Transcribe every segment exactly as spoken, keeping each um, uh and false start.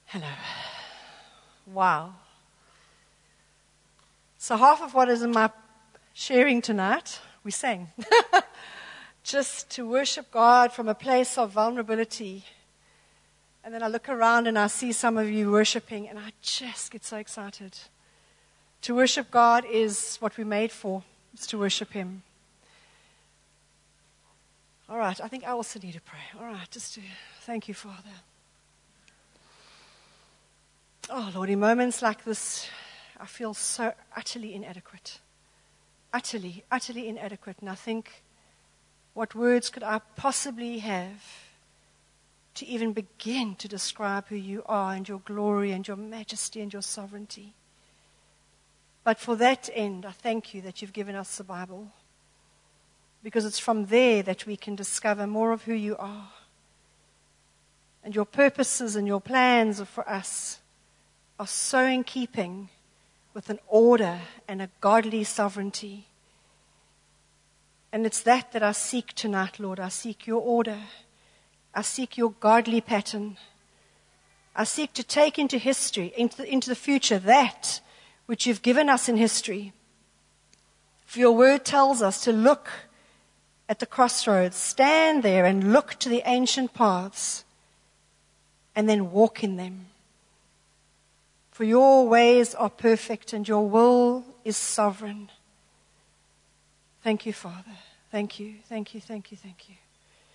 Hello. Wow. So half of what is in my sharing tonight, we sang. Just to worship God from a place of vulnerability. And then I look around and I see some of you worshiping, and I just get so excited. To worship God is what we're made for, is to worship Him. All right, I think I also need to pray. All right, just to thank you, Father. Oh, Lord, in moments like this, I feel so utterly inadequate. Utterly, utterly inadequate. And I think, what words could I possibly have to even begin to describe who you are and your glory and your majesty and your sovereignty? But for that end, I thank you that you've given us the Bible, because it's from there that we can discover more of who you are. And your purposes and your plans for us are so in keeping with an order and a godly sovereignty. And it's that that I seek tonight, Lord. I seek your order. I seek your godly pattern. I seek to take into history, into the, into the future, that which you've given us in history. For your word tells us to look at the crossroads, stand there and look to the ancient paths, and then walk in them. For your ways are perfect and your will is sovereign. Thank you, Father. Thank you, thank you, thank you, thank you.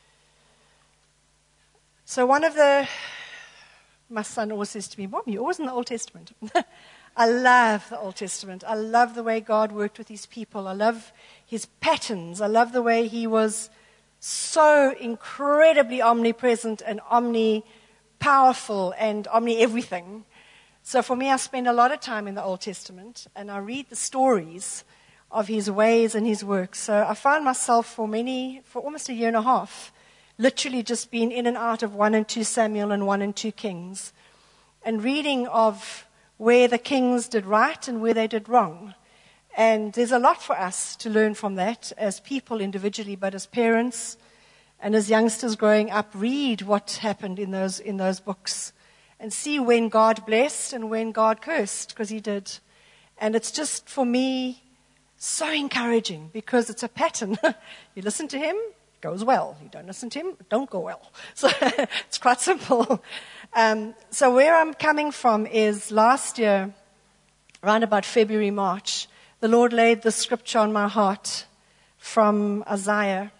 So one of the, my son always says to me, Mom, you're always in the Old Testament. I love the Old Testament. I love the way God worked with his people. I love his patterns. I love the way he was so incredibly omnipresent and omni-powerful and omni-everything. So for me, I spend a lot of time in the Old Testament, and I read the stories of his ways and his works. So I found myself for many, for almost a year and a half, literally just being in and out of one and two Samuel and one and two Kings, and reading of where the kings did right and where they did wrong. And there's a lot for us to learn from that as people individually, but as parents and as youngsters growing up, read what happened in those in those books and see when God blessed and when God cursed, because he did. And it's just, for me, so encouraging, because it's a pattern. You listen to him, it goes well. You don't listen to him, it don't go well. So it's quite simple. Um, so where I'm coming from is last year, around about February, March, the Lord laid the scripture on my heart from Isaiah.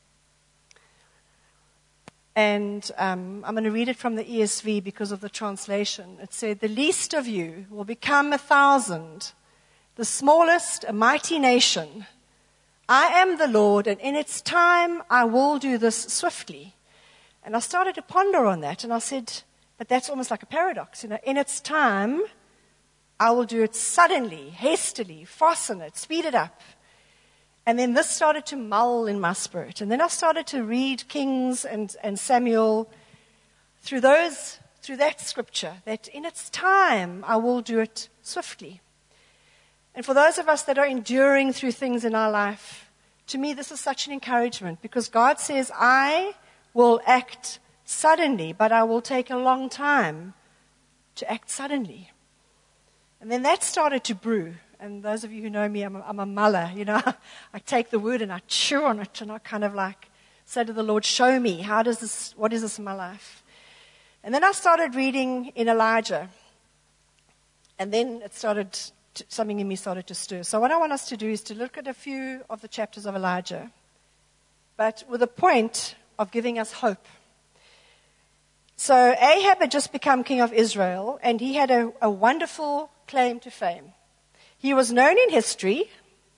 And um, I'm going to read it from the E S V because of the translation. It said, "The least of you will become a thousand, the smallest a mighty nation. I am the Lord, and in its time I will do this swiftly." And I started to ponder on that, and I said, but that's almost like a paradox. You know, in its time, I will do it suddenly, hastily, fasten it, speed it up. And then this started to mull in my spirit. And then I started to read Kings and, and Samuel through those, through that scripture, that in its time, I will do it swiftly. And for those of us that are enduring through things in our life, to me, this is such an encouragement, because God says, I will act suddenly, but I will take a long time to act suddenly. And then that started to brew. And those of you who know me, I'm a, I'm a muller, you know. I take the word and I chew on it, and I kind of like say to the Lord, show me, how does this, what is this in my life? And then I started reading in Elijah. And then it started, to, something in me started to stir. So what I want us to do is to look at a few of the chapters of Elijah, but with a point of giving us hope. So Ahab had just become king of Israel, and he had a, a wonderful claim to fame. He was known in history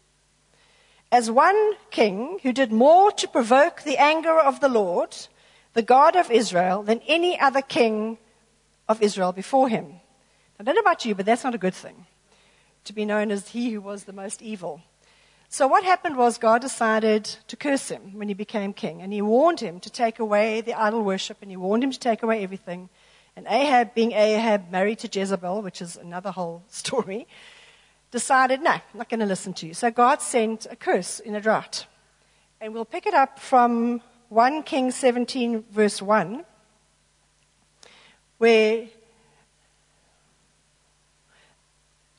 as one king who did more to provoke the anger of the Lord, the God of Israel, than any other king of Israel before him. I don't know about you, but that's not a good thing, to be known as he who was the most evil. So what happened was God decided to curse him when he became king, and he warned him to take away the idol worship, and he warned him to take away everything. And Ahab, being Ahab, married to Jezebel, which is another whole story, decided, no, I'm not going to listen to you. So God sent a curse in a drought. And we'll pick it up from First Kings seventeen, verse one, where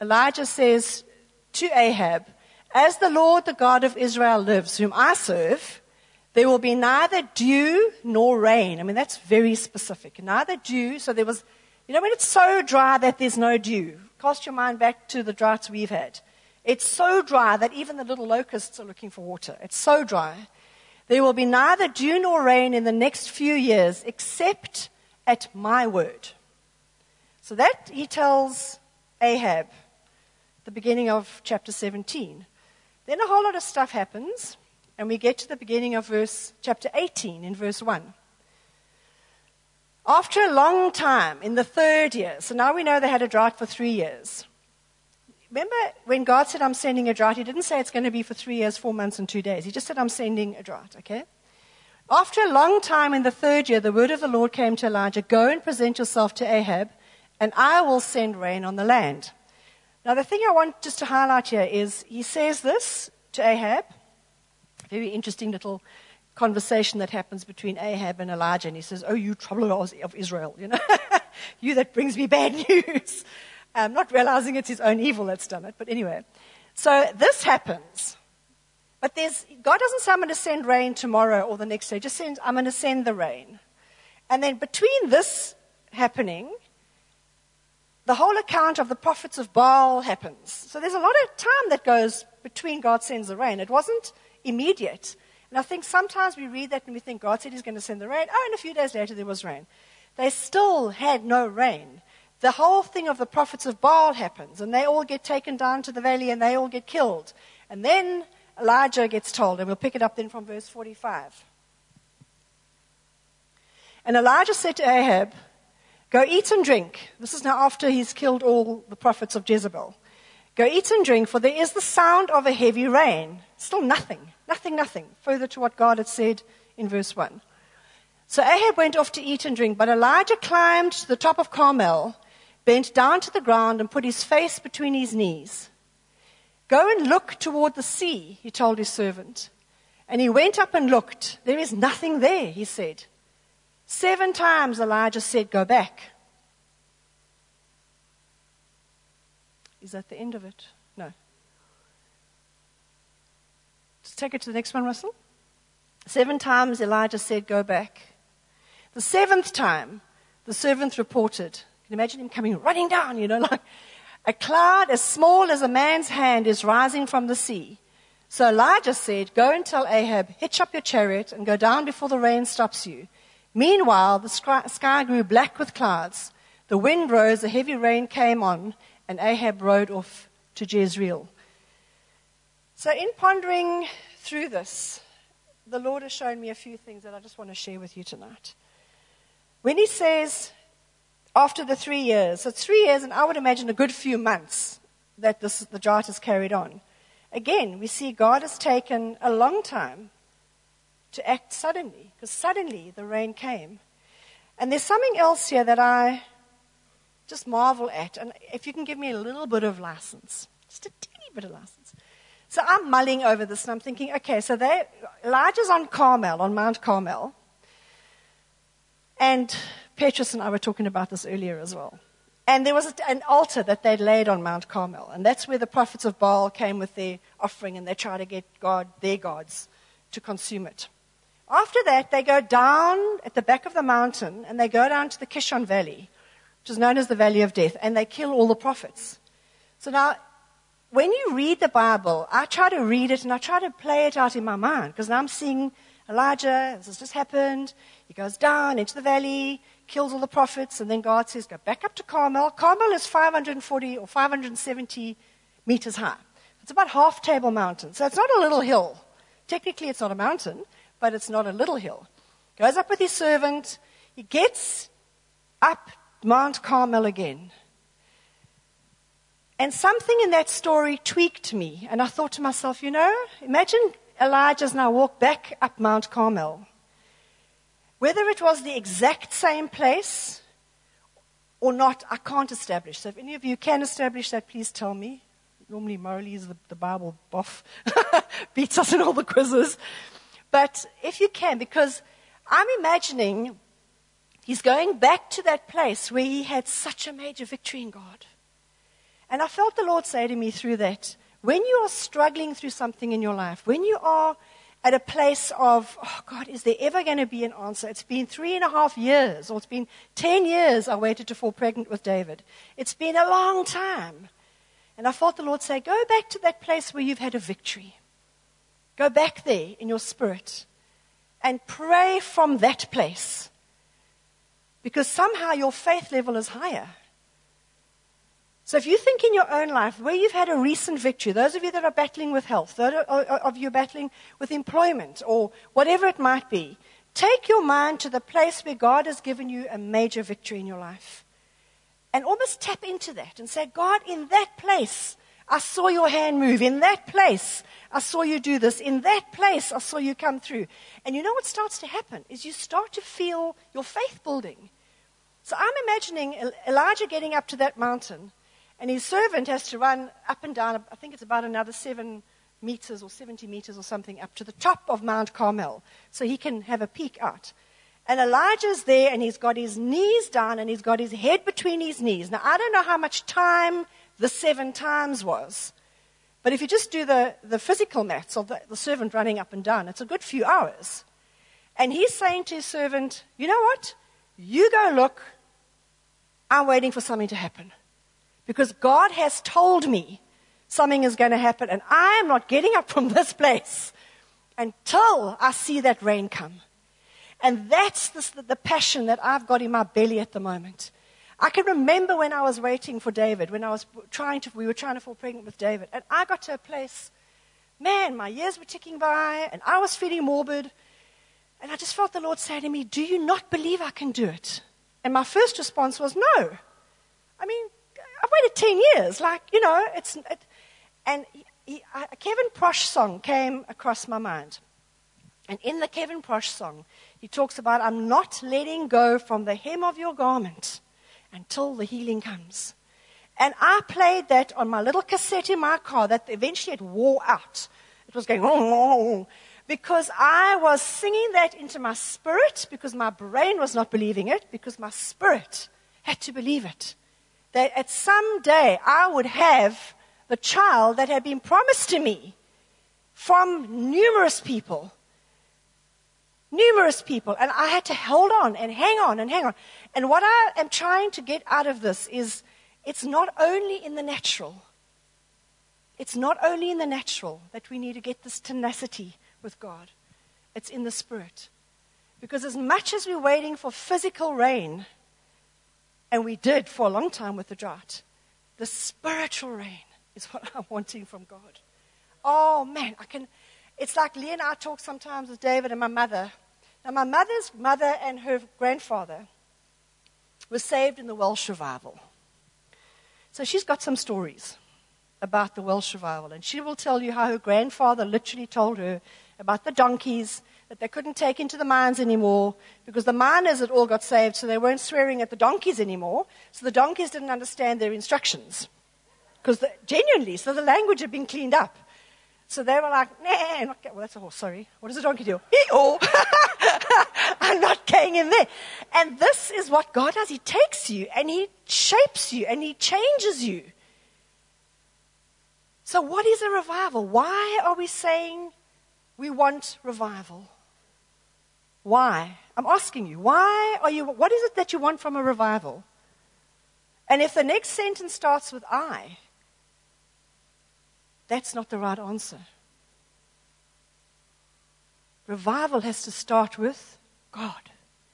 Elijah says to Ahab, as the Lord, the God of Israel lives, whom I serve, there will be neither dew nor rain. I mean, that's very specific. Neither dew. So there was, you know, when it's so dry that there's no dew, cast your mind back to the droughts we've had. It's so dry that even the little locusts are looking for water. It's so dry. There will be neither dew nor rain in the next few years except at my word. So that he tells Ahab, the beginning of chapter seventeen. Then a whole lot of stuff happens, and we get to the beginning of verse chapter eighteen in verse one. After a long time, in the third year, so now we know they had a drought for three years. Remember when God said, I'm sending a drought, he didn't say it's going to be for three years, four months, and two days. He just said, I'm sending a drought, okay? After a long time in the third year, the word of the Lord came to Elijah, go and present yourself to Ahab, and I will send rain on the land. Now, the thing I want just to highlight here is he says this to Ahab. Very interesting little conversation that happens between Ahab and Elijah. And he says, oh, you troublers of Israel, you know, you that brings me bad news. Um, not realizing it's his own evil that's done it. But anyway, so this happens. But there's, God doesn't say, I'm going to send rain tomorrow or the next day. Just sends, I'm going to send the rain. And then between this happening, the whole account of the prophets of Baal happens. So there's a lot of time that goes between God sends the rain. It wasn't immediate. And I think sometimes we read that and we think God said he's going to send the rain. Oh, and a few days later there was rain. They still had no rain. The whole thing of the prophets of Baal happens, and they all get taken down to the valley and they all get killed. And then Elijah gets told, and we'll pick it up then from verse forty-five. And Elijah said to Ahab, go eat and drink. This is now after he's killed all the prophets of Jezebel. Go eat and drink, for there is the sound of a heavy rain. Still nothing, nothing, nothing, further to what God had said in verse one. So Ahab went off to eat and drink, but Elijah climbed to the top of Carmel, bent down to the ground, and put his face between his knees. Go and look toward the sea, he told his servant. And he went up and looked. There is nothing there, he said. Seven times Elijah said, go back. Is that the end of it? No. Just take it to the next one, Russell. Seven times Elijah said, go back. The seventh time, the servant reported. Can you imagine him coming running down, you know, like a cloud as small as a man's hand is rising from the sea. So Elijah said, go and tell Ahab, hitch up your chariot and go down before the rain stops you. Meanwhile, the sky grew black with clouds. The wind rose, a heavy rain came on, and Ahab rode off to Jezreel. So in pondering through this, the Lord has shown me a few things that I just want to share with you tonight. When he says, after the three years, so it's three years, and I would imagine a good few months that this, the drought has carried on. Again, we see God has taken a long time to act suddenly, because suddenly the rain came. And there's something else here that I just marvel at, and if you can give me a little bit of license, just a teeny bit of license. So I'm mulling over this, and I'm thinking, okay, so they, Elijah's on Carmel, on Mount Carmel, and Petrus and I were talking about this earlier as well. And there was a, an altar that they'd laid on Mount Carmel, and that's where the prophets of Baal came with their offering, and they tried to get God, their gods, to consume it. After that, they go down at the back of the mountain, and they go down to the Kishon Valley, which is known as the Valley of Death, and they kill all the prophets. So now, when you read the Bible, I try to read it, and I try to play it out in my mind, because now I'm seeing Elijah, this has just happened, he goes down into the valley, kills all the prophets, and then God says, go back up to Carmel. Carmel is five hundred forty or five hundred seventy meters high. It's about half Table Mountain, so it's not a little hill. Technically, it's not a mountain, but it's not a little hill. Goes up with his servant. He gets up Mount Carmel again. And something in that story tweaked me. And I thought to myself, you know, imagine Elijah's now walked back up Mount Carmel. Whether it was the exact same place or not, I can't establish. So if any of you can establish that, please tell me. Normally, Morley is the, the Bible buff, beats us in all the quizzes. But if you can, because I'm imagining he's going back to that place where he had such a major victory in God. And I felt the Lord say to me through that, when you are struggling through something in your life, when you are at a place of, oh God, is there ever going to be an answer? It's been three and a half years, or it's been ten years I waited to fall pregnant with David. It's been a long time. And I felt the Lord say, go back to that place where you've had a victory. Go back there in your spirit and pray from that place. Because somehow your faith level is higher. So if you think in your own life where you've had a recent victory, those of you that are battling with health, those of you battling with employment or whatever it might be, take your mind to the place where God has given you a major victory in your life. And almost tap into that and say, God, in that place, I saw your hand move. In that place, I saw you do this. In that place, I saw you come through. And you know what starts to happen is you start to feel your faith building. So I'm imagining Elijah getting up to that mountain, and his servant has to run up and down, I think it's about another seven meters or seventy meters or something, up to the top of Mount Carmel, so he can have a peek out. And Elijah's there, and he's got his knees down, and he's got his head between his knees. Now, I don't know how much time the seven times was, but if you just do the, the physical maths of the, the servant running up and down, it's a good few hours. And he's saying to his servant, you know what? You go look. I'm waiting for something to happen. Because God has told me something is going to happen, and I am not getting up from this place until I see that rain come. And that's the, the passion that I've got in my belly at the moment. I can remember when I was waiting for David, when I was trying to, we were trying to fall pregnant with David, and I got to a place, man, my years were ticking by, and I was feeling morbid, and I just felt the Lord say to me, do you not believe I can do it? And my first response was, no. I mean, I've waited ten years, like, you know, it's, it, and he, he, a Kevin Prosh song came across my mind. And in the Kevin Prosh song, he talks about, I'm not letting go from the hem of your garment until the healing comes. And I played that on my little cassette in my car that eventually it wore out. It was going, oh, oh, oh, because I was singing that into my spirit, because my brain was not believing it, because my spirit had to believe it. That at some day I would have the child that had been promised to me from numerous people. Numerous people. And I had to hold on and hang on and hang on. And what I am trying to get out of this is it's not only in the natural. It's not only in the natural that we need to get this tenacity with God. It's in the spirit. Because as much as we're waiting for physical rain, and we did for a long time with the drought, the spiritual rain is what I'm wanting from God. Oh man, I can, it's like Leah and I talk sometimes with David and my mother. Now my mother's mother and her grandfather were saved in the Welsh revival. So she's got some stories about the Welsh revival, and she will tell you how her grandfather literally told her about the donkeys that they couldn't take into the mines anymore because the miners had all got saved, so they weren't swearing at the donkeys anymore. So the donkeys didn't understand their instructions. Because the, genuinely, so the language had been cleaned up. So they were like, nah, not well, that's a horse, sorry. What does a donkey do? Hee-oh! I'm not going in there. And this is what God does. He takes you and He shapes you and He changes you. So what is a revival? Why are we saying we want revival? Why? I'm asking you, why are you, what is it that you want from a revival? And if the next sentence starts with I, that's not the right answer. Revival has to start with God.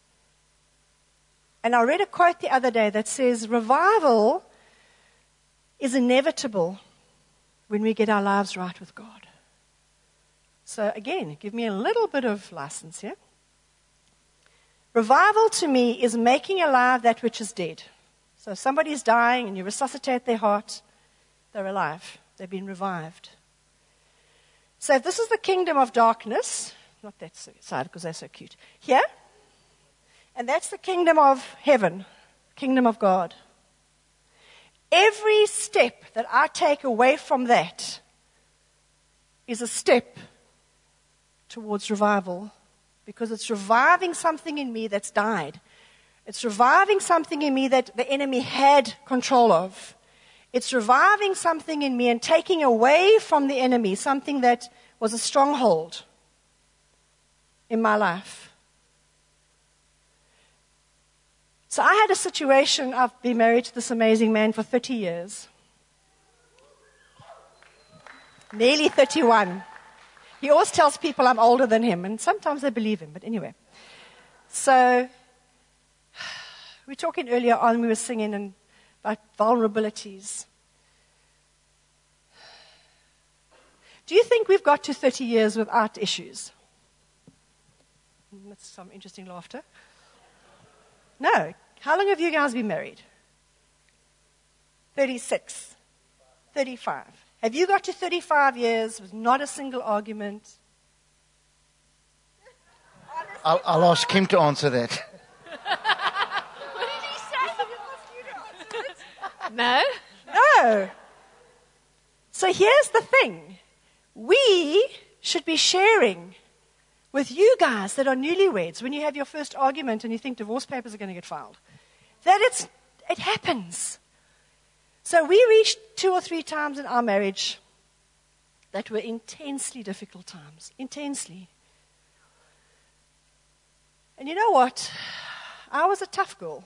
And I read a quote the other day that says, revival is inevitable when we get our lives right with God. So again, give me a little bit of license here. Revival to me is making alive that which is dead. So if somebody's dying and you resuscitate their heart, they're alive. They've been revived. So if this is the kingdom of darkness, not that side because they're so cute, here, and that's the kingdom of heaven, kingdom of God. Every step that I take away from that is a step towards revival, because it's reviving something in me that's died. It's reviving something in me that the enemy had control of. It's reviving something in me and taking away from the enemy something that was a stronghold in my life. So I had a situation. I've been married to this amazing man for thirty years. Nearly thirty-one. He always tells people I'm older than him, and sometimes they believe him, but anyway. So, we were talking earlier on, we were singing and about vulnerabilities. Do you think we've got to thirty years without issues? That's some interesting laughter. No. How long have you guys been married? thirty-six. thirty-five. Have you got to thirty-five years with not a single argument? I'll, I'll ask him to answer that. What did he say? No. No. So here's the thing. We should be sharing with you guys that are newlyweds when you have your first argument and you think divorce papers are going to get filed. That it's, it happens. So we reached two or three times in our marriage that were intensely difficult times. Intensely. And you know what? I was a tough girl.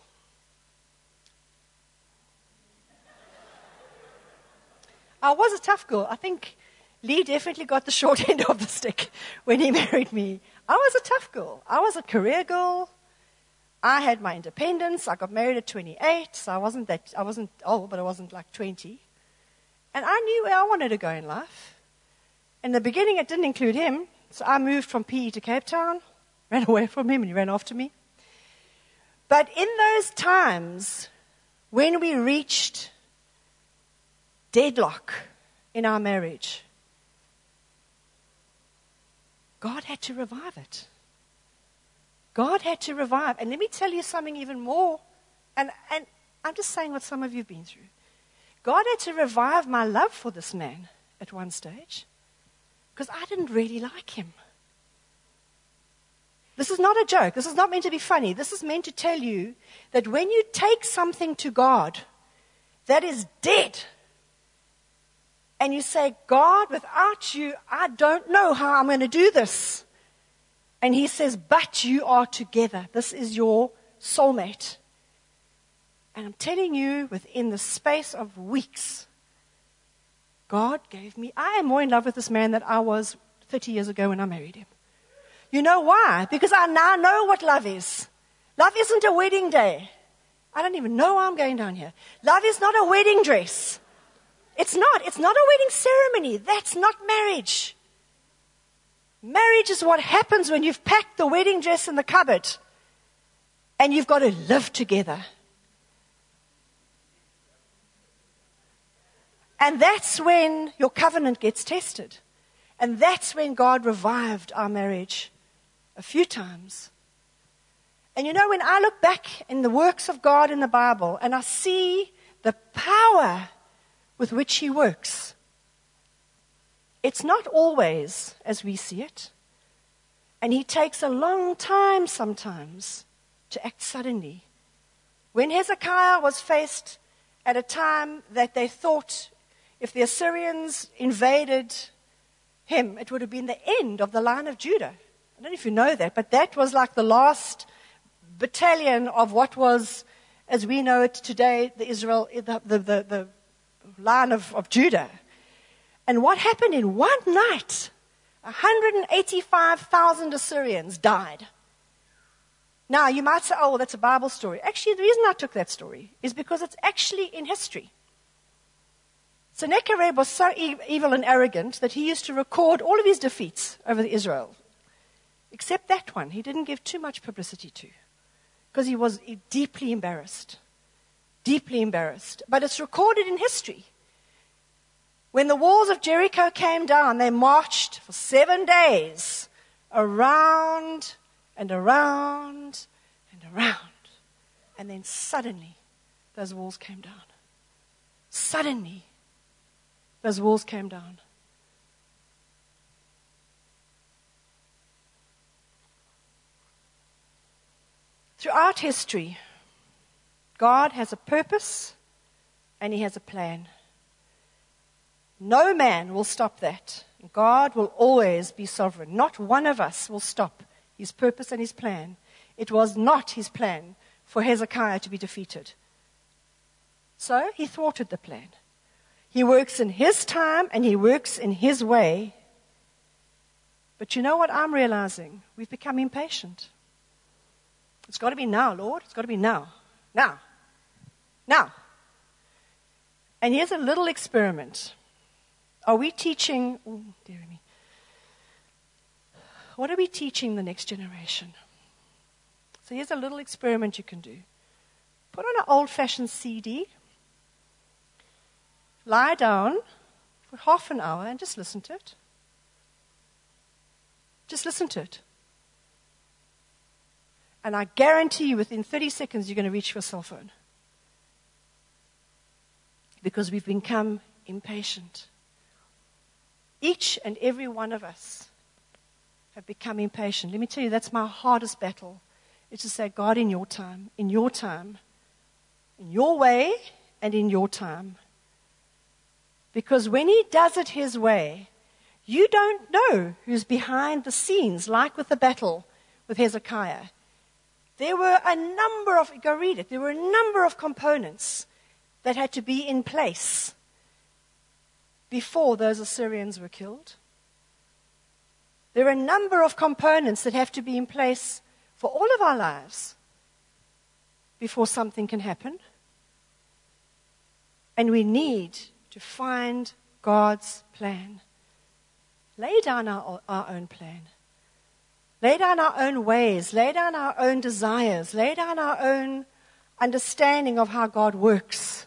I was a tough girl. I think Lee definitely got the short end of the stick when he married me. I was a tough girl. I was a career girl. I had my independence. I got married at twenty-eight, so I wasn't that I wasn't old, but I wasn't like twenty. And I knew where I wanted to go in life. In the beginning, it didn't include him, so I moved from P E to Cape Town, ran away from him, and he ran after me. But in those times, when we reached deadlock in our marriage, God had to revive it. God had to revive. And let me tell you something even more. And, and I'm just saying what some of you have been through. God had to revive my love for this man at one stage. Because I didn't really like him. This is not a joke. This is not meant to be funny. This is meant to tell you that when you take something to God that is dead, and you say, God, without you, I don't know how I'm going to do this. And he says, but you are together. This is your soulmate. And I'm telling you, within the space of weeks, God gave me, I am more in love with this man than I was thirty years ago when I married him. You know why? Because I now know what love is. Love isn't a wedding day. I don't even know why I'm going down here. Love is not a wedding dress. It's not. It's not a wedding ceremony. That's not marriage. Marriage is what happens when you've packed the wedding dress in the cupboard and you've got to live together. And that's when your covenant gets tested. And that's when God revived our marriage a few times. And you know, when I look back in the works of God in the Bible and I see the power with which he works, it's not always as we see it. And he takes a long time sometimes to act suddenly. When Hezekiah was faced at a time that they thought if the Assyrians invaded him, it would have been the end of the line of Judah. I don't know if you know that, but that was like the last battalion of what was, as we know it today, the Israel, the, the, the, the line of, of Judah. And what happened in one night? one hundred eighty-five thousand Assyrians died. Now, you might say, oh, well, that's a Bible story. Actually, the reason I took that story is because it's actually in history. Sennacherib was so e- evil and arrogant that he used to record all of his defeats over Israel, except that one. He didn't give too much publicity to, because he was deeply embarrassed. Deeply embarrassed. But it's recorded in history. When the walls of Jericho came down, they marched for seven days around and around and around. And then suddenly, those walls came down. Suddenly, those walls came down. Throughout history, God has a purpose and he has a plan. No man will stop that. God will always be sovereign. Not one of us will stop his purpose and his plan. It was not his plan for Hezekiah to be defeated. So he thwarted the plan. He works in his time and he works in his way. But you know what I'm realizing? We've become impatient. It's got to be now, Lord. It's got to be now. Now. Now. And here's a little experiment. Are we teaching, oh, dear me. What are we teaching the next generation? So here's a little experiment you can do. Put on an old-fashioned C D. Lie down for half an hour and just listen to it. Just listen to it. And I guarantee you within thirty seconds you're going to reach your cell phone. Because we've become impatient. Each and every one of us have become impatient. Let me tell you, that's my hardest battle. It's to say, God, in your time, in your time, in your way and in your time. Because when he does it his way, you don't know who's behind the scenes, like with the battle with Hezekiah. There were a number of, go read it, there were a number of components that had to be in place before those Assyrians were killed. There are a number of components that have to be in place for all of our lives before something can happen. And we need to find God's plan. Lay down our, our own plan. Lay down our own ways. Lay down our own desires. Lay down our own understanding of how God works.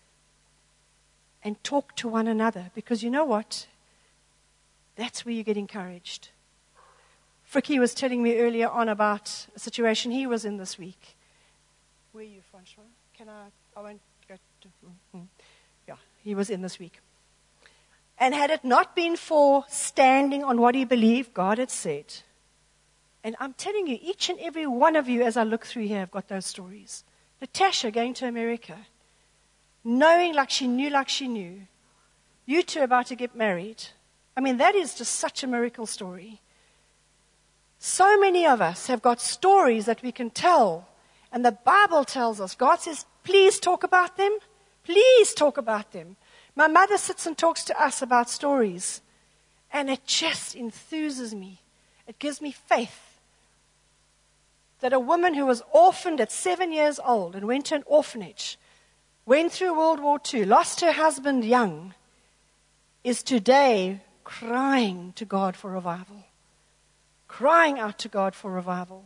And talk to one another. Because you know what? That's where you get encouraged. Fricky was telling me earlier on about a situation he was in this week. Where are you, Francois? Can I? I won't go to. Mm-hmm. Yeah, he was in this week. And had it not been for standing on what he believed God had said, and I'm telling you, each and every one of you, as I look through here, have got those stories. Natasha going to America, knowing like she knew, like she knew. You two about to get married. I mean, that is just such a miracle story. So many of us have got stories that we can tell. And the Bible tells us, God says, please talk about them. Please talk about them. My mother sits and talks to us about stories. And it just enthuses me. It gives me faith that a woman who was orphaned at seven years old and went to an orphanage, went through World War Two, lost her husband young, is today crying to God for revival. Crying out to God for revival.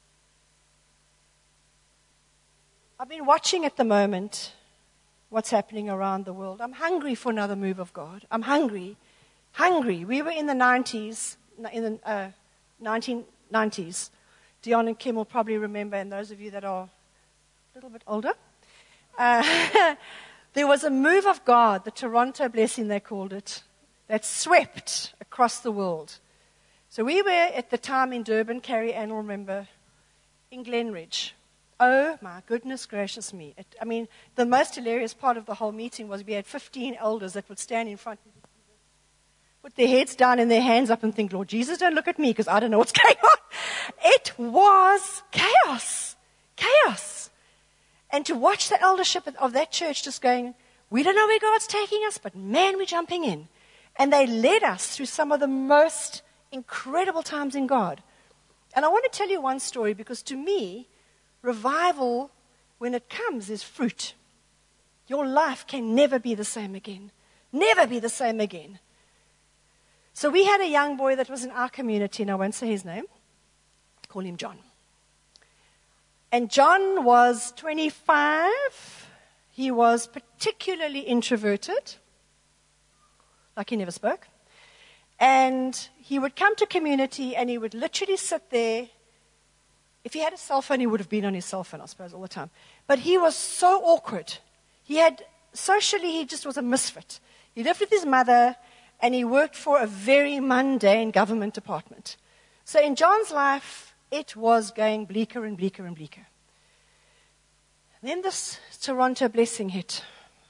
I've been watching at the moment what's happening around the world. I'm hungry for another move of God. I'm hungry. Hungry. We were in the nineties, in the uh, nineteen nineties. Dion and Kim will probably remember, and those of you that are a little bit older, uh, there was a move of God, the Toronto blessing they called it, that swept across the world. So we were at the time in Durban, Carrie Ann will remember, in Glenridge. Oh my goodness gracious me. It, I mean, the most hilarious part of the whole meeting was we had fifteen elders that would stand in front, put their heads down and their hands up and think, Lord Jesus, don't look at me because I don't know what's going on. It was chaos. Chaos. And to watch the eldership of that church just going, we don't know where God's taking us, but man, we're jumping in. And they led us through some of the most incredible times in God. And I want to tell you one story because to me, revival, when it comes, is fruit. Your life can never be the same again. Never be the same again. So we had a young boy that was in our community, and I won't say his name. Call him John. And John was twenty-five. He was particularly introverted. Like he never spoke. And he would come to community and he would literally sit there. If he had a cell phone, he would have been on his cell phone, I suppose, all the time. But he was so awkward. He had, socially, he just was a misfit. He lived with his mother and he worked for a very mundane government department. So in John's life, it was going bleaker and bleaker and bleaker. Then this Toronto blessing hit.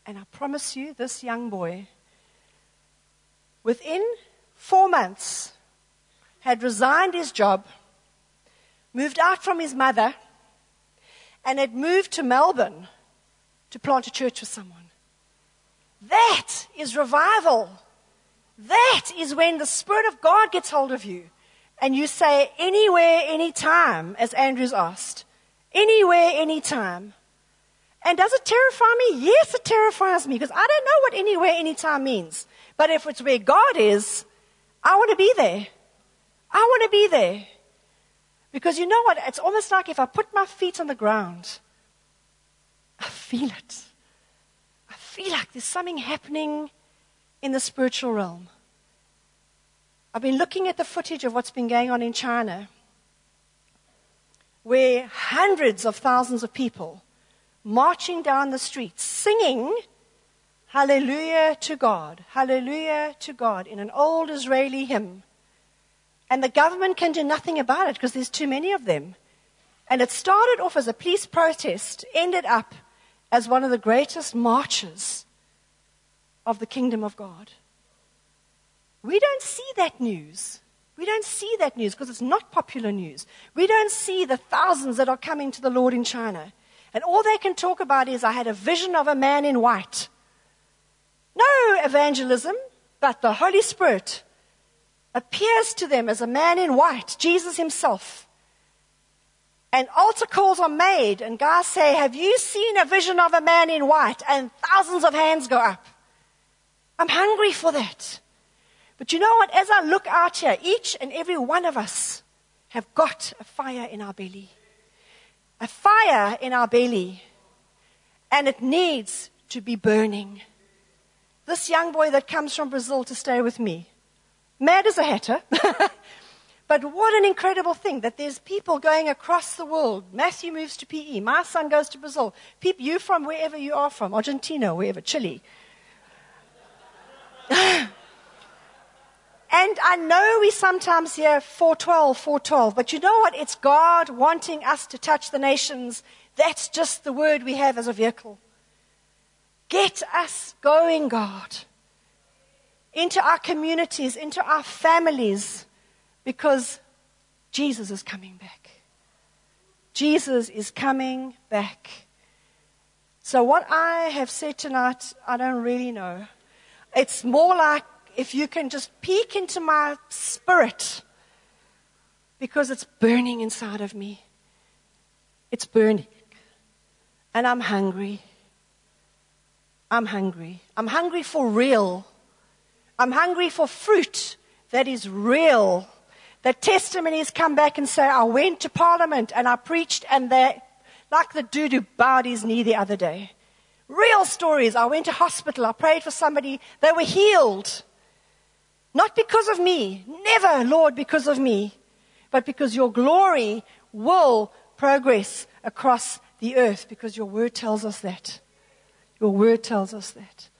And I promise you, this young boy, within four months, had resigned his job, moved out from his mother, and had moved to Melbourne to plant a church with someone. That is revival. That is when the Spirit of God gets hold of you. And you say, anywhere, anytime, as Andrew's asked. Anywhere, anytime. And does it terrify me? Yes, it terrifies me, because I don't know what anywhere, anytime means. But if it's where God is, I want to be there. I want to be there. Because you know what? It's almost like if I put my feet on the ground, I feel it. I feel like there's something happening in the spiritual realm. I've been looking at the footage of what's been going on in China, where hundreds of thousands of people marching down the streets, singing hallelujah to God, hallelujah to God, in an old Israeli hymn. And the government can do nothing about it because there's too many of them. And it started off as a peace protest, ended up as one of the greatest marches of the kingdom of God. We don't see that news. We don't see that news because it's not popular news. We don't see the thousands that are coming to the Lord in China. And all they can talk about is, I had a vision of a man in white. No evangelism, but the Holy Spirit appears to them as a man in white, Jesus himself. And altar calls are made, and guys say, have you seen a vision of a man in white? And thousands of hands go up. I'm hungry for that. But you know what? As I look out here, each and every one of us have got a fire in our belly. A fire in our belly. And it needs to be burning. This young boy that comes from Brazil to stay with me, mad as a hatter. But what an incredible thing that there's people going across the world. Matthew moves to P E. My son goes to Brazil. People, you from wherever you are from, Argentina, wherever, Chile. And I know we sometimes hear four twelve, four twelve, but you know what? It's God wanting us to touch the nations. That's just the word we have as a vehicle. Get us going, God, into our communities, into our families, because Jesus is coming back. Jesus is coming back. So what I have said tonight, I don't really know. It's more like if you can just peek into my spirit, because it's burning inside of me. It's burning. And I'm hungry. I'm hungry. I'm hungry for real. I'm hungry for fruit that is real. That testimonies come back and say, I went to Parliament and I preached, and they, like the dude who bowed his knee the other day. Real stories. I went to hospital. I prayed for somebody. They were healed. Not because of me. Never, Lord, because of me. But because your glory will progress across the earth, because your word tells us that. Your word tells us that.